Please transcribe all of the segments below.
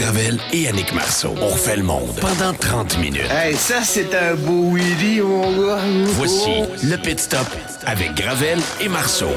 Gravel et Annick Marceau. On refait le monde pendant 30 minutes. Hey, ça, c'est un beau wheelie, mon gars. Voici le Pit Stop avec Gravel et Marceau.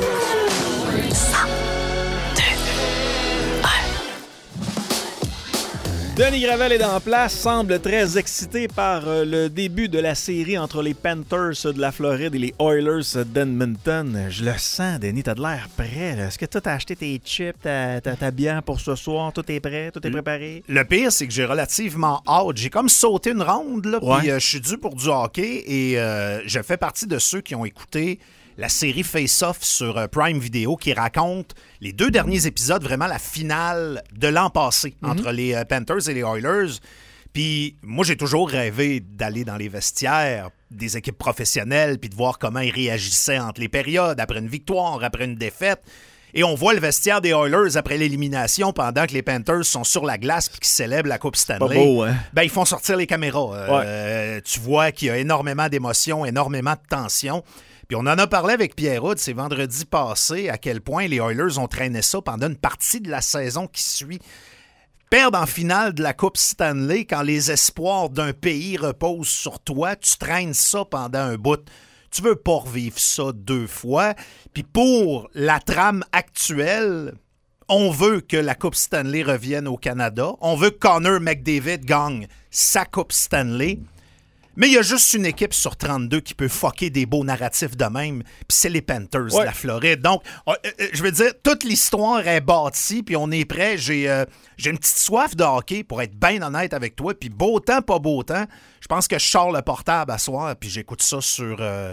Denis Gravel est en place, semble très excité par le début de la série entre les Panthers de la Floride et les Oilers d'Edmonton. Je le sens, Denis, t'as de l'air prêt. Là. Est-ce que tu as acheté tes chips, ta bière pour ce soir? Tout est prêt? Tout est préparé? Le pire, c'est que j'ai relativement hâte. J'ai comme sauté une ronde, là, ouais. Puis je suis dû pour du hockey et je fais partie de ceux qui ont écouté la série Face-Off sur Prime Video qui raconte les 2 derniers épisodes, vraiment la finale de l'an passé entre les Panthers et les Oilers. Puis moi, j'ai toujours rêvé d'aller dans les vestiaires des équipes professionnelles puis de voir comment ils réagissaient entre les périodes, après une victoire, après une défaite. Et on voit le vestiaire des Oilers après l'élimination pendant que les Panthers sont sur la glace puis qu'ils célèbrent la Coupe Stanley. Pas beau, hein? Ben, ils font sortir les caméras. Tu vois qu'il y a énormément d'émotions, énormément de tension. Puis on en a parlé avec Pierre Houd, c'est vendredi passé, à quel point les Oilers ont traîné ça pendant une partie de la saison qui suit. Perdre en finale de la Coupe Stanley quand les espoirs d'un pays reposent sur toi, tu traînes ça pendant un bout. Tu veux pas revivre ça 2 fois. Puis pour la trame actuelle, on veut que la Coupe Stanley revienne au Canada. On veut que Connor McDavid gagne sa Coupe Stanley. Mais il y a juste une équipe sur 32 qui peut fucker des beaux narratifs de même, puis c'est les Panthers de la Floride. Donc, je veux dire, toute l'histoire est bâtie, puis on est prêt. J'ai une petite soif de hockey, pour être bien honnête avec toi, puis beau temps, pas beau temps. Je pense que je sors le portable à soir, puis j'écoute ça sur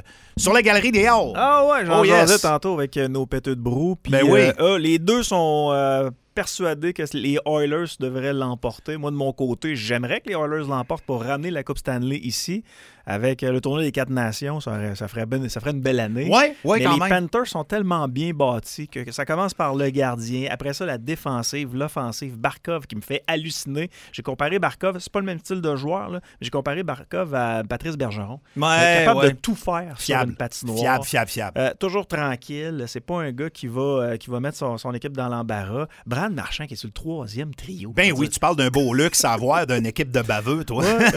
la Galerie des Halles. Ah ouais, j'en jasais tantôt avec nos péteux de brou. Puis ben oui. Les deux sont persuadés que les Oilers devraient l'emporter. Moi, de mon côté, j'aimerais que les Oilers l'emportent pour ramener la Coupe Stanley ici. Avec le tournoi des 4 nations, ça ferait une belle année. Ouais, mais quand les même. Panthers sont tellement bien bâtis que ça commence par le gardien. Après ça, la défensive, l'offensive. Barkov qui me fait halluciner. J'ai comparé Barkov, c'est pas le même style de joueur, là, mais j'ai comparé Barkov à Patrice Bergeron. Capable de tout faire sur une patinoire. Fiable. Toujours tranquille. C'est pas un gars qui va mettre son équipe dans l'embarras. Brad Marchand qui est sur le 3e trio. Ben oui, tu parles d'un beau luxe à avoir d'une équipe de baveux, toi. Ouais,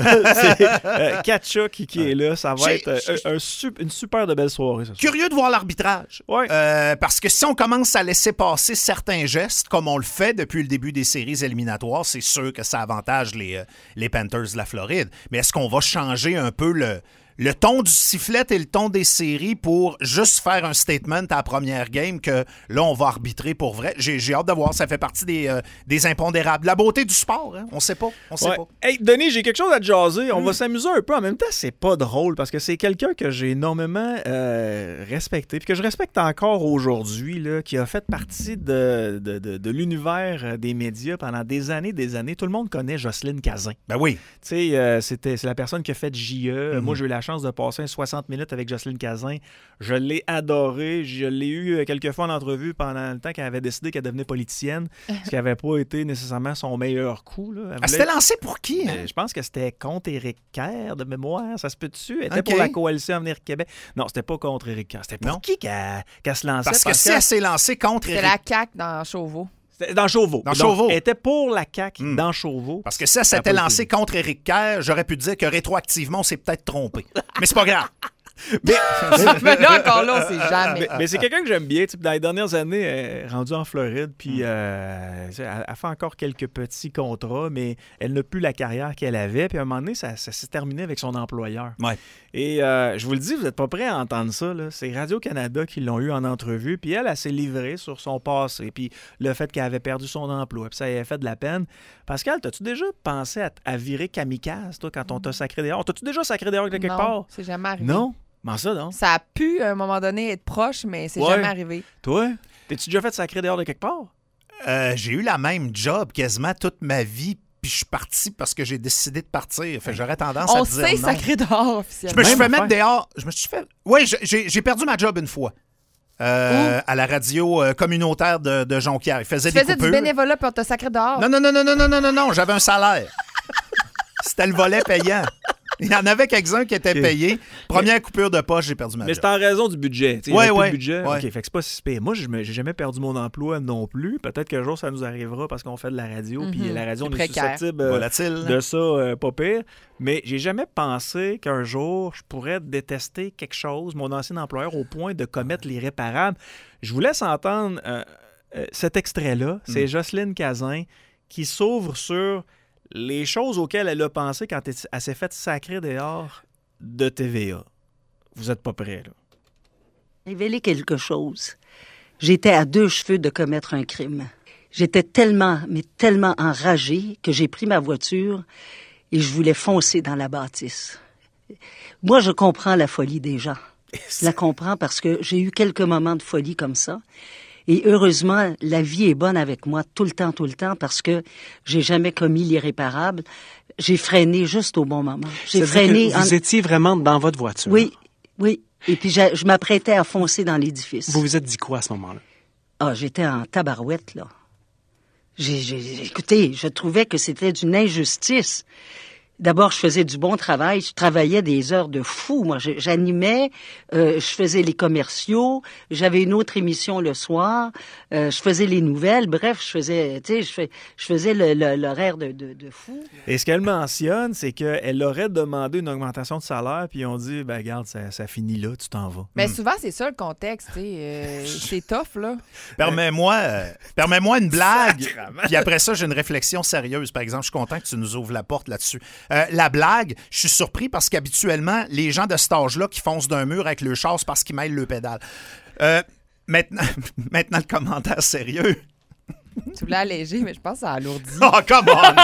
c'est Katchuk qui est là. Ça va être une super de belle soirée. Curieux de voir l'arbitrage. Ouais. Parce que si on commence à laisser passer certains gestes, comme on le fait depuis le début des séries éliminatoires, c'est sûr que ça avantage les Panthers de la Floride. Mais est-ce qu'on va changer un peu le ton du sifflet et le ton des séries pour juste faire un statement à la première game que là, on va arbitrer pour vrai? J'ai hâte de voir. Ça fait partie des impondérables. La beauté du sport, hein? On sait pas. Hey, Denis, j'ai quelque chose à te jaser. On va s'amuser un peu. En même temps, c'est pas drôle parce que c'est quelqu'un que j'ai énormément respecté puis que je respecte encore aujourd'hui, là, qui a fait partie de l'univers des médias pendant des années. Tout le monde connaît Jocelyne Cazin. Ben oui. Tu sais, c'est la personne qui a fait JE. Moi, j'ai eu la chance de passer 60 minutes avec Jocelyne Cazin. Je l'ai adorée. Je l'ai eu quelques fois en entrevue pendant le temps qu'elle avait décidé qu'elle devenait politicienne, ce qui n'avait pas été nécessairement son meilleur coup. Là. Elle s'était lancée pour qui? Je pense que c'était contre Éric Kerr, de mémoire. Ça se peut-tu? Elle était pour la coalition Avenir Québec. Non, c'était pas contre Éric Kerr. C'était pour qui qu'elle se lançait? Parce que si elle s'est lancée contre Éric... C'est la CAQ dans Chauveau. Dans Chauveau. Chauveau. Elle était pour la CAQ dans Chauveau. Parce que si elle s'était lancée contre Éric Kerr, j'aurais pu dire que rétroactivement, on s'est peut-être trompé. Mais c'est pas grave. Mais là, encore là, on sait jamais. Mais c'est quelqu'un que j'aime bien. Dans les dernières années, elle est rendue en Floride, puis elle fait encore quelques petits contrats, mais elle n'a plus la carrière qu'elle avait. Puis à un moment donné, ça s'est terminé avec son employeur. Ouais. Et je vous le dis, vous n'êtes pas prêts à entendre ça. Là. C'est Radio-Canada qui l'ont eu en entrevue, puis elle s'est livrée sur son passé, puis le fait qu'elle avait perdu son emploi, puis ça avait fait de la peine. Pascal, t'as-tu déjà pensé à virer kamikaze, toi, quand on t'a sacré dehors? T'as-tu déjà sacré dehors quelque part? Non, c'est jamais arrivé. Non? Comment ça, donc? Ça a pu, à un moment donné, être proche, mais c'est jamais arrivé. Toi, t'es-tu déjà fait sacrer dehors de quelque part? J'ai eu la même job quasiment toute ma vie, puis je suis parti parce que j'ai décidé de partir. Fait que j'aurais tendance à dire non. On sait sacrer dehors, officiellement. Je me suis fait mettre dehors. Oui, j'ai perdu ma job une fois. À la radio communautaire de Jonquière. Il faisait des coupures. Tu faisais du bénévolat puis on t'a sacré dehors? Non. J'avais un salaire. C'était le volet payant. Il y en avait quelques-uns qui étaient payés. Première coupure de poche, j'ai perdu ma job. Mais c'est en raison du budget. Ouais. Le budget. OK, fait que c'est pas si pire. Moi, j'ai jamais perdu mon emploi non plus. Peut-être qu'un jour, ça nous arrivera parce qu'on fait de la radio. Puis la radio, on est susceptible de ça, pas pire. Mais j'ai jamais pensé qu'un jour, je pourrais détester quelque chose, mon ancien employeur, au point de commettre l'irréparable. Je vous laisse entendre cet extrait-là. C'est Jocelyne Cazin qui s'ouvre sur les choses auxquelles elle a pensé quand elle s'est faite sacrer dehors de TVA. Vous n'êtes pas prêts, là. Révéler quelque chose. J'étais à 2 cheveux de commettre un crime. J'étais tellement enragée que j'ai pris ma voiture et je voulais foncer dans la bâtisse. Moi, je comprends la folie des gens. Je la comprends parce que j'ai eu quelques moments de folie comme ça. Et heureusement, la vie est bonne avec moi tout le temps, parce que j'ai jamais commis l'irréparable. J'ai freiné juste au bon moment. J'ai freiné. Vous étiez vraiment dans votre voiture. Oui. Et puis je m'apprêtais à foncer dans l'édifice. Vous vous êtes dit quoi à ce moment-là? Ah, j'étais en tabarouette, là. Écoutez, je trouvais que c'était d'une injustice. D'abord, je faisais du bon travail. Je travaillais des heures de fou. Moi, j'animais, je faisais les commerciaux. J'avais une autre émission le soir. Je faisais les nouvelles. Bref, je faisais l'horaire de fou. Et ce qu'elle mentionne, c'est qu'elle aurait demandé une augmentation de salaire, puis ils ont dit, ben regarde, ça finit là, tu t'en vas. Mais souvent, c'est ça le contexte. C'est tough, là. Permets-moi une blague. Puis après ça, j'ai une réflexion sérieuse. Par exemple, je suis content que tu nous ouvres la porte là-dessus. La blague, je suis surpris parce qu'habituellement, les gens de cet âge-là qui foncent d'un mur avec le chasse parce qu'ils mêlent le pédale. Maintenant, le commentaire sérieux. Tu voulais alléger, mais je pense que ça alourdit. Oh, come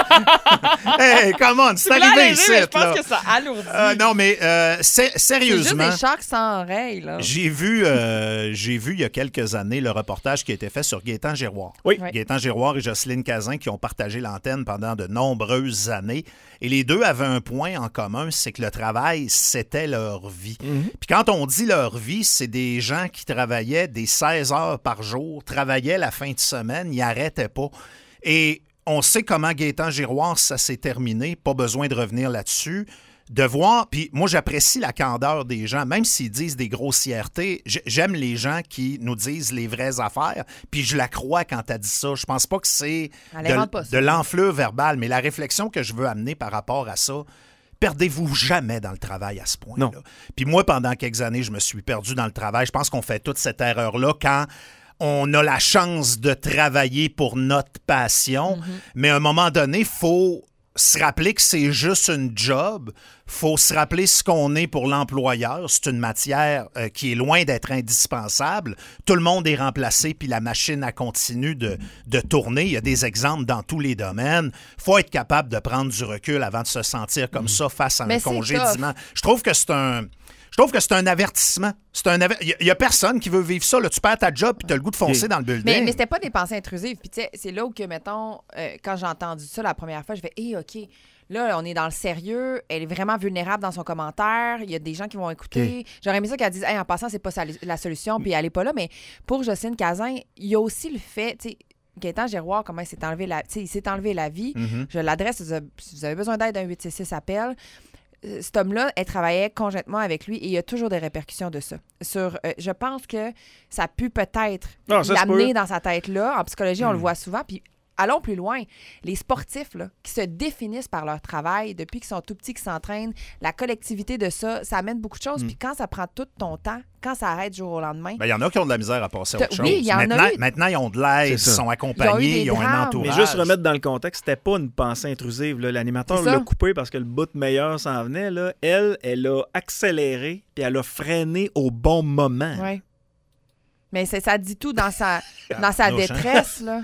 on! Hey, come on! C'est arrivé ici, je pense que ça alourdit. Non, mais sérieusement... C'est juste des sharks sans oreilles, là. J'ai vu il y a quelques années le reportage qui a été fait sur Gaétan Giroir. Oui. Gaétan Giroir et Jocelyne Cazin qui ont partagé l'antenne pendant de nombreuses années. Et les deux avaient un point en commun, c'est que le travail, c'était leur vie. Puis quand on dit leur vie, c'est des gens qui travaillaient des 16 heures par jour, travaillaient la fin de semaine, ils n'arrêtaient pas. Et on sait comment Gaétan Giroir, ça s'est terminé, pas besoin de revenir là-dessus. De voir, puis moi j'apprécie la candeur des gens, même s'ils disent des grossièretés, j'aime les gens qui nous disent les vraies affaires, puis je la crois quand elle dit ça. Je pense pas que c'est de l'enflure verbale, mais la réflexion que je veux amener par rapport à ça, perdez-vous jamais dans le travail à ce point-là. Puis moi, pendant quelques années, je me suis perdu dans le travail. Je pense qu'on fait toute cette erreur-là quand on a la chance de travailler pour notre passion, mais à un moment donné, il faut se rappeler que c'est juste une job. Faut se rappeler ce qu'on est pour l'employeur. C'est une matière qui est loin d'être indispensable. Tout le monde est remplacé, puis la machine elle continue de tourner. Il y a des exemples dans tous les domaines. Faut être capable de prendre du recul avant de se sentir comme ça face à un congédiement. Je trouve que c'est un avertissement. Il n'y a personne qui veut vivre ça. Là, tu perds ta job et tu as le goût de foncer dans le building. Mais c'était pas des pensées intrusives. Puis, tu sais, c'est là où, mettons, quand j'ai entendu ça la première fois, je fais OK, là, on est dans le sérieux. Elle est vraiment vulnérable dans son commentaire. Il y a des gens qui vont écouter. J'aurais aimé ça qu'elle dise en passant, c'est pas ça, la solution, puis elle est pas là. Mais pour Jocelyne Cazin, il y a aussi le fait, tu sais, Gaétan Giroir, comment il s'est enlevé la vie. Je l'adresse, si vous avez besoin d'aide, un 866 appel. Cet homme-là, elle travaillait conjointement avec lui et il y a toujours des répercussions de ça. Je pense que ça a pu peut-être l'amener dans sa tête-là. En psychologie, on le voit souvent. Puis allons plus loin. Les sportifs là, qui se définissent par leur travail depuis qu'ils sont tout petits, qui s'entraînent, la collectivité de ça amène beaucoup de choses. Puis quand ça prend tout ton temps, quand ça arrête du jour au lendemain... Il y en a qui ont de la misère à passer à autre chose. Oui, il y en a eu. Maintenant, ils ont de l'aide, ils sont accompagnés, ils ont un entourage. Mais juste remettre dans le contexte, c'était pas une pensée intrusive. Là. L'animateur l'a coupé parce que le bout meilleur s'en venait. Là. Elle a accéléré puis elle a freiné au bon moment. Oui. Mais ça dit tout dans sa détresse, là.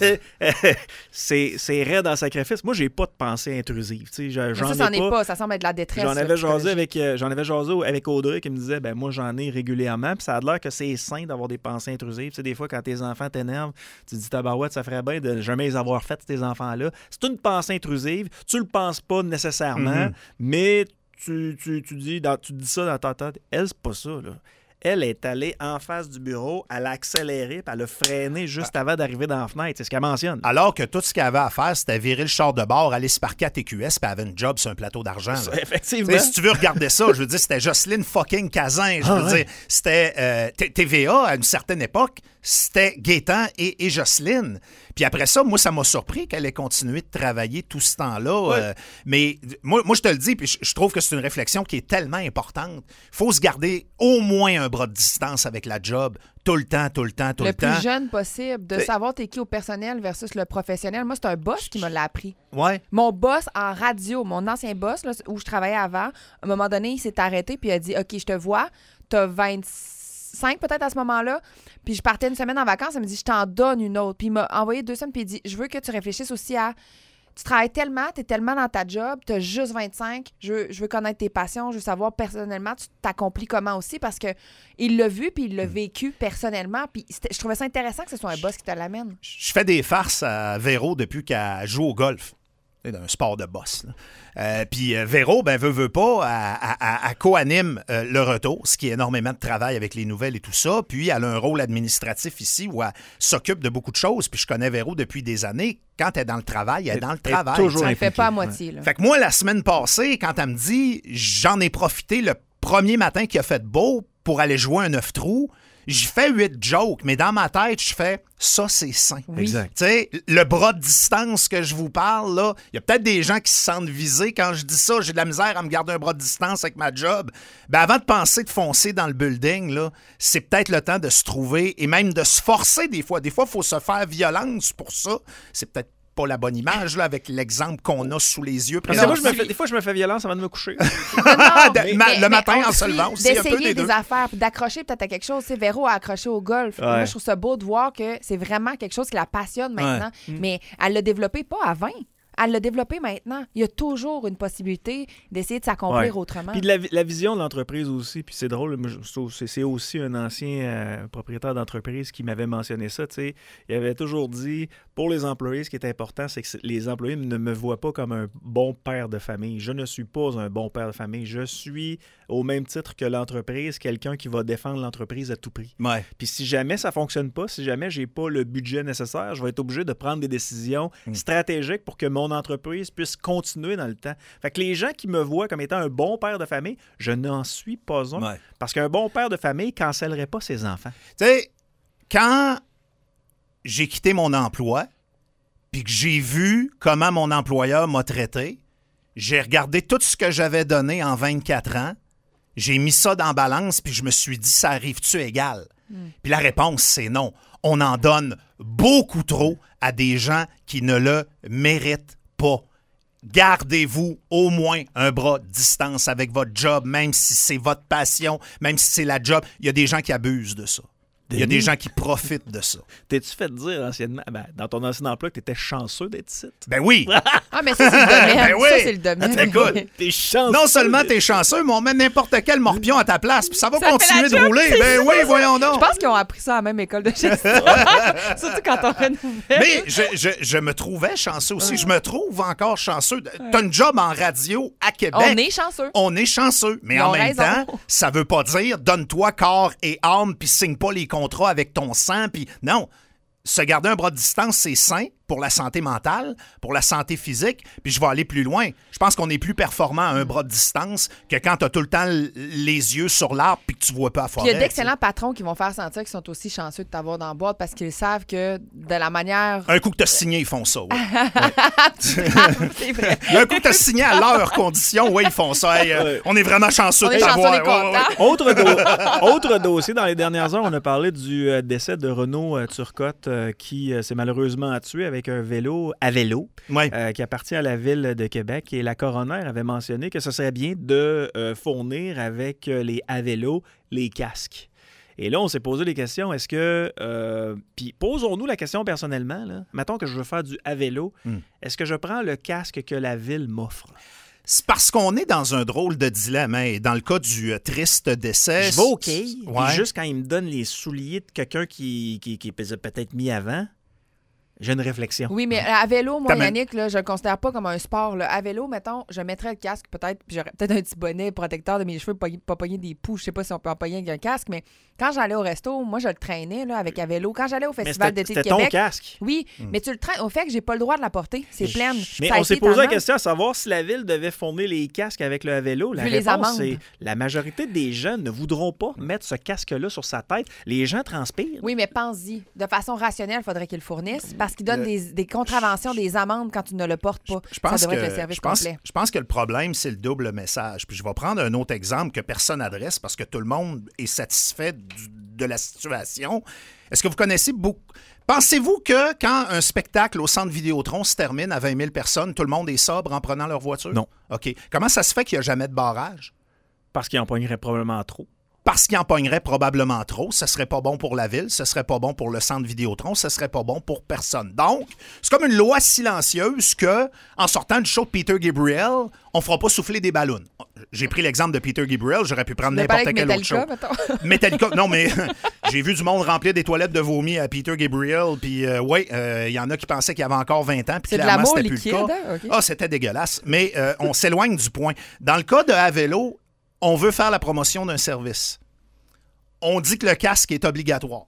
C'est raide en sacrifice. Moi, j'ai pas de pensée intrusive. Ça n'en est pas. Ça semble être de la détresse. J'en avais jasé avec Audrey qui me disait, ben moi, j'en ai régulièrement. Puis ça a l'air que c'est sain d'avoir des pensées intrusives. Tu sais, des fois, quand tes enfants t'énervent, tu te dis, tabarouette, ça ferait bien de jamais les avoir faites, tes enfants-là. C'est une pensée intrusive. Tu le penses pas nécessairement, mais tu dis ça dans ta tête. Elle, c'est pas ça, là. Elle est allée en face du bureau, elle a accéléré, puis elle a freiné juste avant d'arriver dans la fenêtre. C'est ce qu'elle mentionne. Alors que tout ce qu'elle avait à faire, c'était virer le char de bord, aller se parquer à TQS, puis elle avait une job sur un plateau d'argent. Effectivement. Si tu veux regarder ça, je veux dire, c'était Jocelyne fucking Cazin. Je veux dire, c'était TVA à une certaine époque, c'était Gaétan et Jocelyne. Puis après ça, moi, ça m'a surpris qu'elle ait continué de travailler tout ce temps-là. Ouais. Mais moi, je te le dis, puis je trouve que c'est une réflexion qui est tellement importante. Il faut se garder au moins un bras de distance avec la job, tout le temps. Le plus jeune possible, de savoir t'es qui au personnel versus le professionnel. Moi, c'est un boss qui me l'a appris. Ouais. Mon boss en radio, mon ancien boss, là, où je travaillais avant, à un moment donné, il s'est arrêté puis il a dit « OK, je te vois, t'as 25 peut-être à ce moment-là. » Puis je partais une semaine en vacances, il me dit « Je t'en donne une autre. » Puis il m'a envoyé 2 semaines puis il dit « Je veux que tu réfléchisses aussi à... Tu travailles tellement, tu es tellement dans ta job, tu as juste 25, je veux connaître tes passions, je veux savoir personnellement, tu t'accomplis comment aussi, parce qu'il l'a vu puis il l'a vécu personnellement. Puis je trouvais ça intéressant que ce soit un boss qui te l'amène. Je fais des farces à Véro depuis qu'elle joue au golf. C'est un sport de boss. Puis Véro, veut pas, elle co-anime le retour, ce qui est énormément de travail avec les nouvelles et tout ça. Puis elle a un rôle administratif ici où elle s'occupe de beaucoup de choses. Puis je connais Véro depuis des années. Quand elle est dans le travail, elle est dans le travail. Toujours ça ne fait pas à moitié. Là. Fait que moi, la semaine passée, quand elle me dit, j'en ai profité le premier matin qu'il a fait beau pour aller jouer un 9 trous, j'ai fait 8 jokes, mais dans ma tête, je fais ça, c'est sain. Oui. Exact. Tu sais, le bras de distance que je vous parle, là, il y a peut-être des gens qui se sentent visés quand je dis ça. J'ai de la misère à me garder un bras de distance avec ma job. Avant de penser de foncer dans le building, là, c'est peut-être le temps de se trouver et même de se forcer des fois. Des fois, il faut se faire violence pour ça. C'est peut-être pas la bonne image là, avec l'exemple qu'on a sous les yeux. Parce que moi, des fois, je me fais violence avant de me coucher. Le matin en se levant aussi, un peu d'essayer des deux. des affaires, puis d'accrocher peut-être à quelque chose. C'est Véro a accroché au golf. Ouais. Moi, je trouve ça beau de voir que c'est vraiment quelque chose qui la passionne maintenant. Mais elle l'a développé pas à 20. Elle l'a développé maintenant. Il y a toujours une possibilité d'essayer de s'accomplir autrement. Puis la vision de l'entreprise aussi, puis c'est drôle, c'est aussi un ancien propriétaire d'entreprise qui m'avait mentionné ça, tu sais. Il avait toujours dit, pour les employés, ce qui est important, c'est que les employés ne me voient pas comme un bon père de famille. Je ne suis pas un bon père de famille. Je suis, au même titre que l'entreprise, quelqu'un qui va défendre l'entreprise à tout prix. Ouais. Puis si jamais ça fonctionne pas, si jamais j'ai pas le budget nécessaire, je vais être obligé de prendre des décisions stratégiques pour que mon entreprise puisse continuer dans le temps. Fait que les gens qui me voient comme étant un bon père de famille, je n'en suis pas un. Ouais. Parce qu'un bon père de famille ne cancellerait pas ses enfants. Tu sais, quand j'ai quitté mon emploi, puis que j'ai vu comment mon employeur m'a traité, j'ai regardé tout ce que j'avais donné en 24 ans, j'ai mis ça dans la balance, puis je me suis dit, ça arrive-tu égal? Puis la réponse, c'est non. On en donne beaucoup trop à des gens qui ne le méritent pas. Gardez-vous au moins un bras de distance avec votre job, même si c'est votre passion, même si c'est la job. Il y a des gens qui abusent de ça. Il y a des gens qui profitent de ça. T'es-tu fait dire anciennement, dans ton ancien emploi, que t'étais chanceux d'être ici? Ben oui! Ah, mais ça, c'est le domaine. Ben oui. Ça, c'est le domaine. Écoute, T'es chanceux. non seulement t'es chanceux, mais on met n'importe quel morpion à ta place, puis ça va Ça fait continuer la de job, rouler. c'est Ben ça. oui, voyons donc. Je pense qu'ils ont appris ça à la même école de gestion. Surtout quand on renouvelle. Mais je me trouvais chanceux aussi. Je me trouve encore chanceux. T'as une job en radio à Québec. On est chanceux. On est chanceux. Mais Ils en ont même raison. temps, ça veut pas dire donne-toi corps et âme puis signe pas les contrats avec ton sang. Puis non, se garder un bras de distance, c'est sain pour la santé mentale, pour la santé physique. Puis je vais aller plus loin. Je pense qu'on est plus performant à un bras de distance que quand t'as tout le temps les yeux sur l'arbre puis que tu vois pas à Puis forêt. il y a d'excellents patrons qui vont faire sentir qu'ils sont aussi chanceux de t'avoir dans la boîte parce qu'ils savent que de la manière... Un coup que t'as signé, ils font ça. Ouais. C'est vrai. Un coup que t'as signé à leurs conditions, oui, ils font ça. Hey, on est vraiment chanceux On de est chanceux, t'avoir. on est contents. Autre dossier, dans les dernières heures, on a parlé du décès de Renaud Turcotte qui s'est malheureusement tué avec un vélo à vélo Ouais. qui appartient à la ville de Québec. Et la coroner avait mentionné que ce serait bien de fournir avec les à vélo les casques. Et là, on s'est posé des questions. Est-ce que... puis posons-nous la question personnellement. Là. Mettons que je veux faire du à vélo. Est-ce que je prends le casque que la ville m'offre? C'est parce qu'on est dans un drôle de dilemme. Hein, et dans le cas du triste décès... Je vais OK. Ouais. Puis juste quand il me donne les souliers de quelqu'un qui peut-être mis avant... J'ai une réflexion. Oui, mais à vélo, moi, T'amènes- Yannick, là, je le considère pas comme un sport. Là. À vélo, mettons, je mettrais le casque peut-être, puis j'aurais peut-être un petit bonnet protecteur de mes cheveux, pas pogner des poux. Je sais pas si on peut en pogner avec un casque, mais quand j'allais au resto, moi, je le traînais là, avec à vélo. Quand j'allais au Mais Festival d'été de c'était ton Québec. casque. Oui, mais tu le traînes au fait que j'ai pas le droit de la porter. C'est pleine. Mais Ça a on s'est été posé la tendance. question à savoir si la ville devait fournir les casques avec le vélo. La Vu les réponse, amendes. c'est la majorité des gens ne voudront pas mettre ce casque-là sur sa tête. Les gens transpirent. Oui, mais pense-y. De façon rationnelle, il faudrait qu'ils le fournissent parce qu'ils donnent des contraventions, des amendes quand tu ne le portes pas. Je pense Ça devrait que, être le service je pense- complet. je pense que le problème, c'est le double message. Puis je vais prendre un autre exemple que personne n'adresse parce que tout le monde est satisfait de la situation. Est-ce que vous connaissez beaucoup... Pensez-vous que quand un spectacle au Centre Vidéotron se termine à 20 000 personnes, tout le monde est sobre en prenant leur voiture? Non. OK. Comment ça se fait qu'il n'y a jamais de barrage? Parce qu'ils en pogneraient probablement trop. Parce qu'il en pognerait probablement trop. Ce serait pas bon pour la ville, ce serait pas bon pour le Centre Vidéotron, ce serait pas bon pour personne. Donc, c'est comme une loi silencieuse que, en sortant du show de Peter Gabriel, on fera pas souffler des ballons. J'ai pris l'exemple de Peter Gabriel, j'aurais pu prendre Tu veux parler n'importe avec quel autre Metallica, show. mettons? Metallica, non, mais j'ai vu du monde remplir des toilettes de vomi à Peter Gabriel, puis il y en a qui pensaient qu'il y avait encore 20 ans, puis C'est de clairement, l'amour c'était plus liquide, le cas. hein? OK. Ah, c'était dégueulasse. Mais on s'éloigne du point. Dans le cas de à vélo, on veut faire la promotion d'un service. On dit que le casque est obligatoire.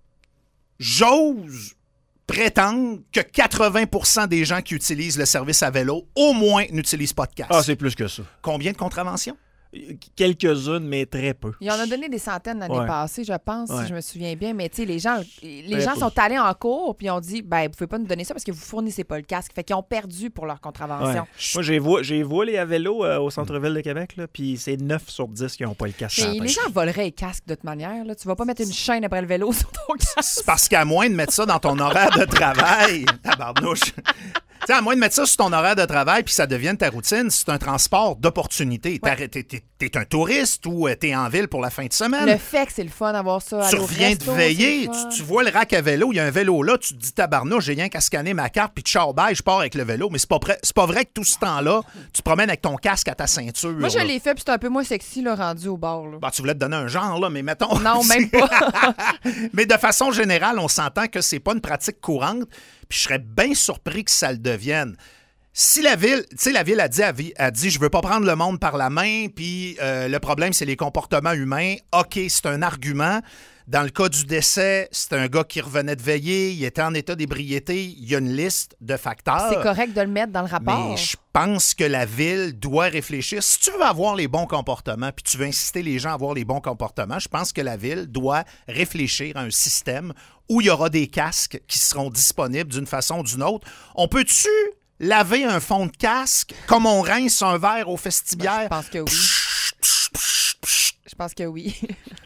J'ose prétendre que 80% des gens qui utilisent le service à vélo, au moins, n'utilisent pas de casque. Ah, c'est plus que ça. Combien de contraventions? Quelques-unes, mais très peu. Il en a donné des centaines l'année Ouais. passée, je pense, Ouais. si je me souviens bien. Mais tu sais, les gens peu. sont allés en cours puis ont dit, ben, vous pouvez pas nous donner ça parce que vous fournissez pas le casque. Fait qu'ils ont perdu pour leur Ouais. contravention. Moi, j'ai volé à vélo au centre-ville de Québec, là, puis c'est 9 sur 10 qui n'ont pas le casque. Mais les gens voleraient les casques de toute manière. Là. Tu vas pas mettre une chaîne après le vélo sur ton casque. C'est parce qu'à moins de mettre ça dans ton horaire de travail, tabarnouche. Tu sais, à moins de mettre ça sur ton horaire de travail puis ça devienne ta routine, c'est un transport d'opportunité. Ouais. T'es un touriste ou t'es en ville pour la fin de semaine. Le fait que c'est le fun d'avoir ça. Tu aller au reviens resto, de veiller, c'est le fun. tu vois le rack à vélo, il y a un vélo là, tu te dis tabarnouche, j'ai rien qu'à scanner ma carte, puis ciao, bye, je pars avec le vélo. Mais c'est pas vrai que tout ce temps-là, tu te promènes avec ton casque à ta ceinture. Moi, je là. l'ai fait, puis c'est un peu moins sexy, là, rendu au bar. Là. Ben, tu voulais te donner un genre, là, mais mettons... Non, même pas. Mais de façon générale, on s'entend que c'est pas une pratique courante, puis je serais bien surpris que ça le devienne. Si la ville, tu sais, la ville a dit, je veux pas prendre le monde par la main, puis le problème, c'est les comportements humains. OK, c'est un argument. Dans le cas du décès, c'est un gars qui revenait de veiller, il était en état d'ébriété, il y a une liste de facteurs. C'est correct de le mettre dans le rapport. Mais je pense que la ville doit réfléchir. Si tu veux avoir les bons comportements, puis tu veux inciter les gens à avoir les bons comportements, je pense que la ville doit réfléchir à un système où il y aura des casques qui seront disponibles d'une façon ou d'une autre. On peut-tu laver un fond de casque comme on rince un verre au festibiaire? Je pense que oui. Je pense que oui.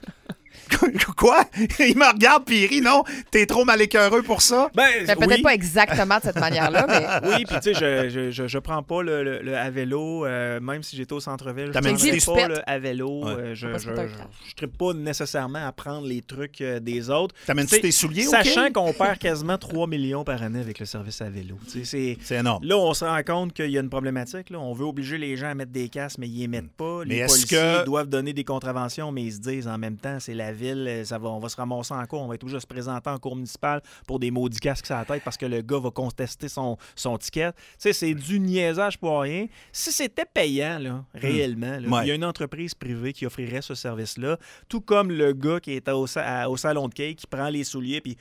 Quoi? Il me regarde puis il rit, non? T'es trop mal écœureux pour ça? Ben, peut-être pas exactement de cette manière-là, mais... Oui, puis tu sais, je prends pas le à vélo, même si j'étais au centre-ville. T'as Je même prendrais dit, tu pas pètes. le à vélo. Ouais. Je Parce que t'as un ne trippe pas nécessairement à prendre les trucs des autres. T'amènes-tu Tu sais, tes souliers, Sachant OK? qu'on perd quasiment 3 millions par année avec le service à vélo. Tu sais, C'est énorme. là, on se rend compte qu'il y a une problématique. Là. On veut obliger les gens à mettre des casques, mais ils les mettent pas. Mais Les est-ce policiers que- doivent donner des contraventions, mais ils se disent en même temps, c'est la ville, on va se ramasser en cours, on va être obligé de se présenter en cour municipale pour des maudits casques sur la tête parce que le gars va contester son ticket. Tu sais, c'est du niaisage pour rien. Si c'était payant, là, réellement, là, Ouais. il y a une entreprise privée qui offrirait ce service-là, tout comme le gars qui est au salon de cake, qui prend les souliers puis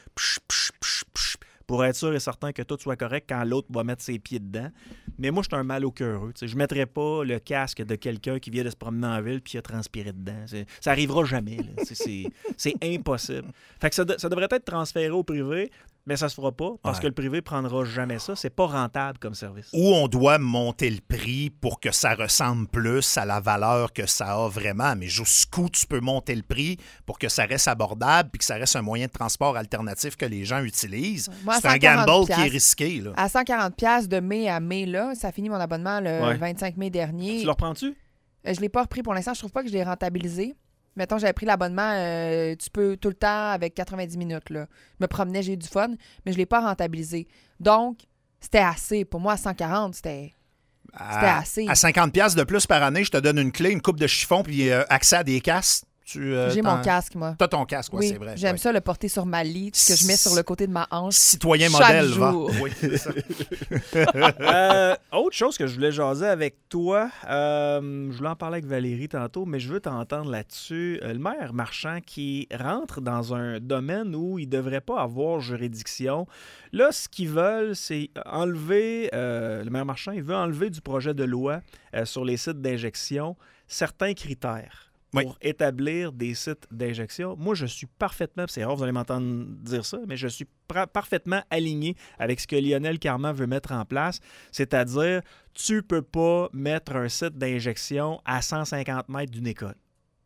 pour être sûr et certain que tout soit correct quand l'autre va mettre ses pieds dedans. Mais moi, je suis un mal au cœureux. Je ne mettrais pas le casque de quelqu'un qui vient de se promener en ville puis qui a transpiré dedans. Ça arrivera jamais. Là. C'est impossible. Fait que ça devrait être transféré au privé, mais ça se fera pas parce Ouais. que le privé prendra jamais ça. C'est pas rentable comme service. Où on doit monter le prix pour que ça ressemble plus à la valeur que ça a vraiment. Mais jusqu'où tu peux monter le prix pour que ça reste abordable puis que ça reste un moyen de transport alternatif que les gens utilisent? Moi, à C'est un 140 gamble qui est piastres. risqué. Là. À 140$ de mai à mai, là, ça finit mon abonnement le Ouais. 25 mai dernier. Tu le reprends-tu? Je l'ai pas repris pour l'instant. Je trouve pas que je l'ai rentabilisé. Mettons, j'avais pris l'abonnement, tu peux tout le temps avec 90 minutes. Là. Je me promenais, j'ai eu du fun, mais je l'ai pas rentabilisé. Donc, c'était assez. Pour moi, à 140, c'était assez. À 50$ de plus par année, je te donne une clé, une coupe de chiffon puis accès à des casques. J'ai mon casque, moi. T'as ton casque, oui, c'est vrai. J'aime ça le porter sur ma lit, que je mets sur le côté de ma hanche. Citoyen chaque modèle, jour. va. Oui, c'est ça. Autre chose que je voulais jaser avec toi, je voulais en parler avec Valérie tantôt, mais je veux t'entendre là-dessus. Le maire Marchand qui rentre dans un domaine où il ne devrait pas avoir juridiction. Là, ce qu'ils veulent, c'est enlever, le maire Marchand, il veut enlever du projet de loi sur les sites d'injection certains critères pour établir des sites d'injection. Moi, je suis parfaitement, c'est rare, vous allez m'entendre dire ça, mais je suis parfaitement aligné avec ce que Lionel Carman veut mettre en place, c'est-à-dire, tu peux pas mettre un site d'injection à 150 mètres d'une école.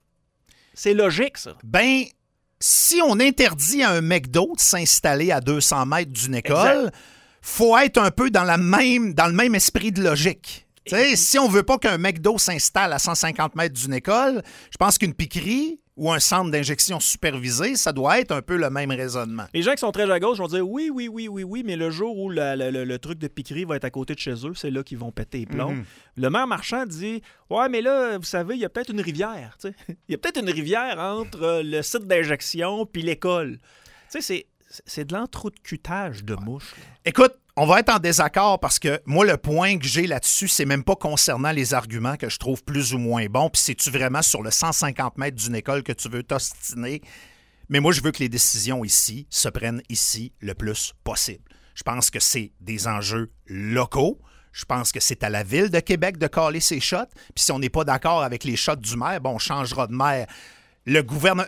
C'est logique, ça. Ben, si on interdit à un McDo de s'installer à 200 mètres d'une école, faut être un peu dans le même esprit de logique. T'sais, si on veut pas qu'un McDo s'installe à 150 mètres d'une école, je pense qu'une piquerie ou un centre d'injection supervisé, ça doit être un peu le même raisonnement. Les gens qui sont très à gauche vont dire oui, mais le jour où le truc de piquerie va être à côté de chez eux, c'est là qu'ils vont péter les plombs. Mm-hmm. Le maire Marchand dit ouais, mais là, vous savez, il y a peut-être une rivière. T'sais. Il y a peut-être une rivière entre le site d'injection puis l'école. Tu sais, c'est de l'entrecutage de mouches. Là. Écoute, on va être en désaccord parce que moi, le point que j'ai là-dessus, c'est même pas concernant les arguments que je trouve plus ou moins bons. Puis c'est-tu vraiment sur le 150 mètres d'une école que tu veux t'ostiner? Mais moi, je veux que les décisions ici se prennent ici le plus possible. Je pense que c'est des enjeux locaux. Je pense que c'est à la Ville de Québec de caler ses shots. Puis si on n'est pas d'accord avec les shots du maire, bon, on changera de maire. Le gouvernement,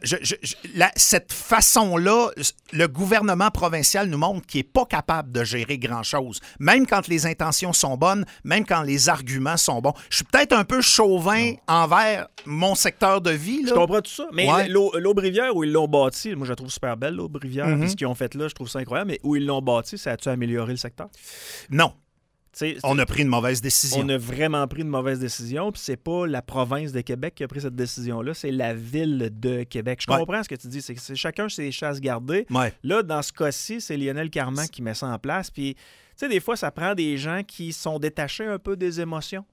cette façon-là, le gouvernement provincial nous montre qu'il n'est pas capable de gérer grand-chose. Même quand les intentions sont bonnes, même quand les arguments sont bons. Je suis peut-être un peu chauvin envers mon secteur de vie. Là. Je comprends tout ça. Mais l'Aube-Rivière, où ils l'ont bâti, moi je la trouve super belle, l'Aube-Rivière. Mm-hmm. Puis ce qu'ils ont fait là, je trouve ça incroyable. Mais où ils l'ont bâti, ça a-tu amélioré le secteur? Non. On a pris une mauvaise décision. On a vraiment pris une mauvaise décision, puis c'est pas la province de Québec qui a pris cette décision-là, c'est la Ville de Québec. Je comprends ce que tu dis, c'est que chacun ses chasses gardées. Ouais. Là, dans ce cas-ci, c'est Lionel Carman qui met ça en place, puis tu sais, des fois, ça prend des gens qui sont détachés un peu des émotions,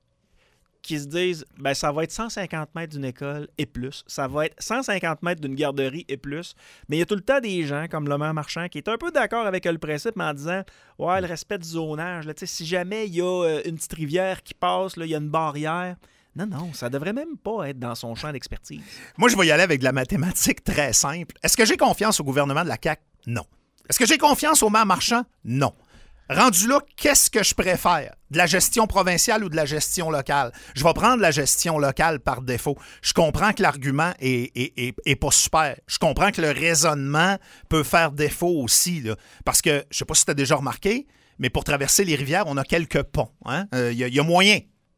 qui se disent, ben ça va être 150 mètres d'une école et plus, ça va être 150 mètres d'une garderie et plus, mais il y a tout le temps des gens, comme le maire Marchand, qui est un peu d'accord avec le principe, mais en disant, ouais, le respect du zonage, là, si jamais il y a une petite rivière qui passe, il y a une barrière, non, ça devrait même pas être dans son champ d'expertise. Moi, je vais y aller avec de la mathématique très simple. Est-ce que j'ai confiance au gouvernement de la CAQ? Non. Est-ce que j'ai confiance au maire Marchand? Non. Rendu là, qu'est-ce que je préfère? De la gestion provinciale ou de la gestion locale? Je vais prendre la gestion locale par défaut. Je comprends que l'argument est pas super. Je comprends que le raisonnement peut faire défaut aussi. Là, parce que, je sais pas si tu as déjà remarqué, mais pour traverser les rivières, on a quelques ponts. Hein? Y a moyen.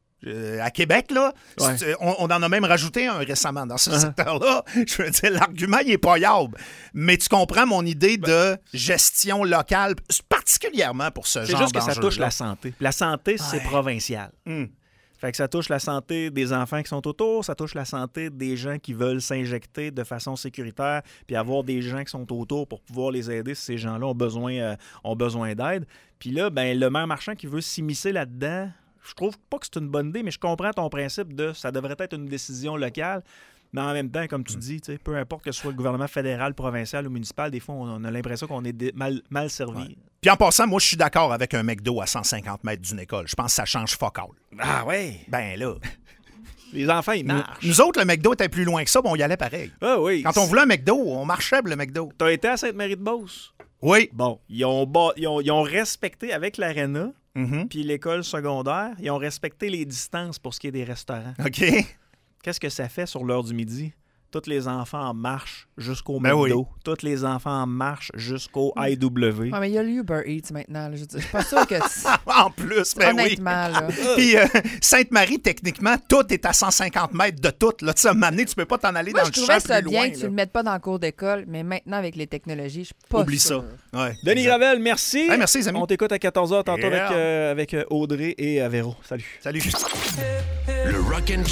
À Québec, là, on en a même rajouté un récemment dans ce secteur-là. Je veux dire, l'argument, il est payable. Mais tu comprends mon idée de gestion locale, particulièrement pour ce genre d'enjeu. C'est juste que ça touche la santé. La santé, c'est provincial. Fait que ça touche la santé des enfants qui sont autour, ça touche la santé des gens qui veulent s'injecter de façon sécuritaire, puis avoir des gens qui sont autour pour pouvoir les aider si ces gens-là ont besoin d'aide. Puis là, ben, le maire Marchand qui veut s'immiscer là-dedans, je trouve pas que c'est une bonne idée, mais je comprends ton principe de ça devrait être une décision locale. Mais en même temps, comme tu dis, peu importe que ce soit le gouvernement fédéral, provincial ou municipal, des fois, on a l'impression qu'on est mal servi. Ouais. Puis en passant, moi, je suis d'accord avec un McDo à 150 mètres d'une école. Je pense que ça change fuck all. Ah ouais? Ben là... Les enfants, ils marchent. Nous autres, le McDo était plus loin que ça, mais on y allait pareil. Ah oui. Quand on voulait un McDo, on marchait pour le McDo. T'as été à Sainte-Marie-de-Beauce? Oui. Bon, ils ont respecté avec l'aréna, puis l'école secondaire, ils ont respecté les distances pour ce qui est des restaurants. OK. Qu'est-ce que ça fait sur l'heure du midi? Tous les enfants en marche jusqu'au McDo. Tous les enfants en marche jusqu'au IW. Ouais, mais il y a l'Uber Eats maintenant. Là. Je suis pas sûre que... En plus, ben honnêtement, là. Puis Sainte-Marie, techniquement, tout est à 150 mètres de tout. Là, tu sais, à un moment donné, tu peux pas t'en aller dans le champ plus loin. Je trouvais ça bien que tu le mettes pas dans le cours d'école, mais maintenant, avec les technologies, je suis pas Oublie sûre. ça. Ouais, Denis Gravel, merci. Hey, merci, les amis. On t'écoute à 14h tantôt avec Audrey et Véro. Salut. Salut. Le Rock and